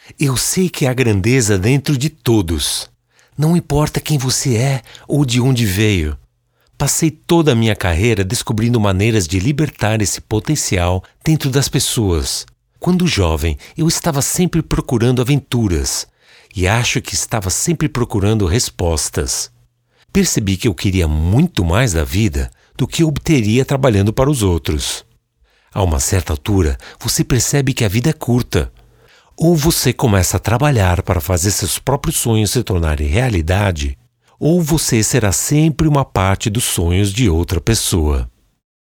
Eu sei que há grandeza dentro de todos. Não importa quem você é ou de onde veio. Passei toda a minha carreira descobrindo maneiras de libertar esse potencial dentro das pessoas. Quando jovem, eu estava sempre procurando aventuras e acho que estava sempre procurando respostas. Percebi que eu queria muito mais da vida do que obteria trabalhando para os outros. A uma certa altura, você percebe que a vida é curta. Ou você começa a trabalhar para fazer seus próprios sonhos se tornarem realidade, ou você será sempre uma parte dos sonhos de outra pessoa.